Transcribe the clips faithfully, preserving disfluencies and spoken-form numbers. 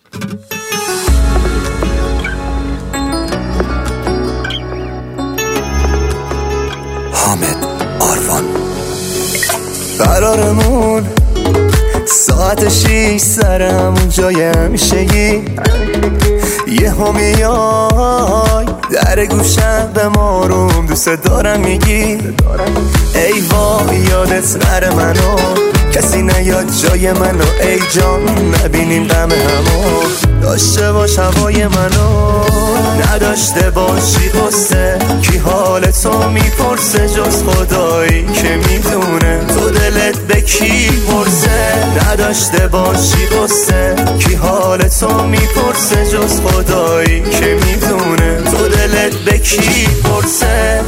حامد آروان. قرارمون ساعت شیش سر همون جای همیشگی، یه همیای در گوشم به ماروم دوست دارم میگی ای وای یادت نره منو، کسی نیاد جای منو ای جان، نبینیم غم همو، داشته باش هوای منو، نداشته باشی قصه کی حال تو میپرسه جز خدایی که میدونه تو دلت به کی پرسه، نداشته باشی قصه کی حال تو میپرسه جز خدایی که میدونه تو دلت به کی پرسه.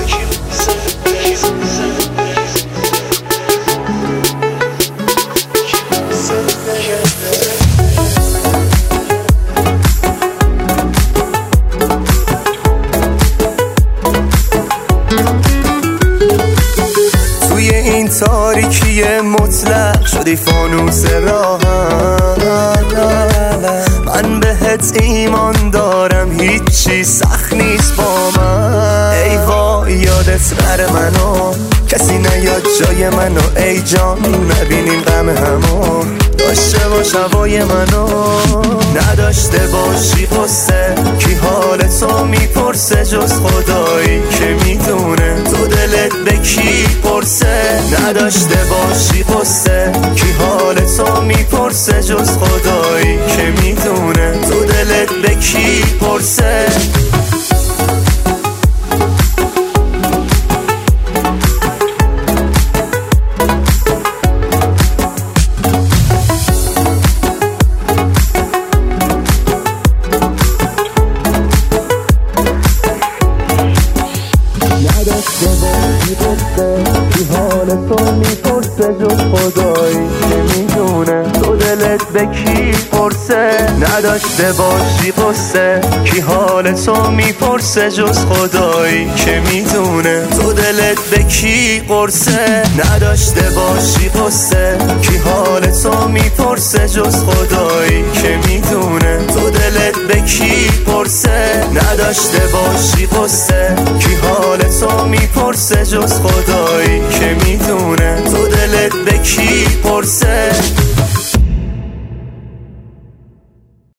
توی این تاریکی مطلق شدی فانوس راهم، من بهت ایمان دارم هیچی سخت نیست با من، ای وای یادت نره منو، کسی نیاد جای منو ای جان، نبینیم غم همو، داشته باش هوای منو، نداشته باشی قصه کی حال تو میپرسه جز خدایی که میدونه تو دلت به کی پرسه، نداشته باشی قصه کی حال تو میپرسه جز خدایی که میدونه تو دلت به کی پرسه. نداشته باشی قصه کی حال تو میپرسه جز خدایی که میدونه تو دلت به کی پرسه، نداشته باشی قصه کی حال تو میپرسه جز خدایی که میدونه تو دلت به کی قرصه، نداشته باشی قصه کی حال تو میپرسه جز خدایی که میدونه تو دلت به کی پرسه، نداشته باشی قصه کی حال تو میپرسه جز خدایی که میدونه تو دلت به کی پرسه.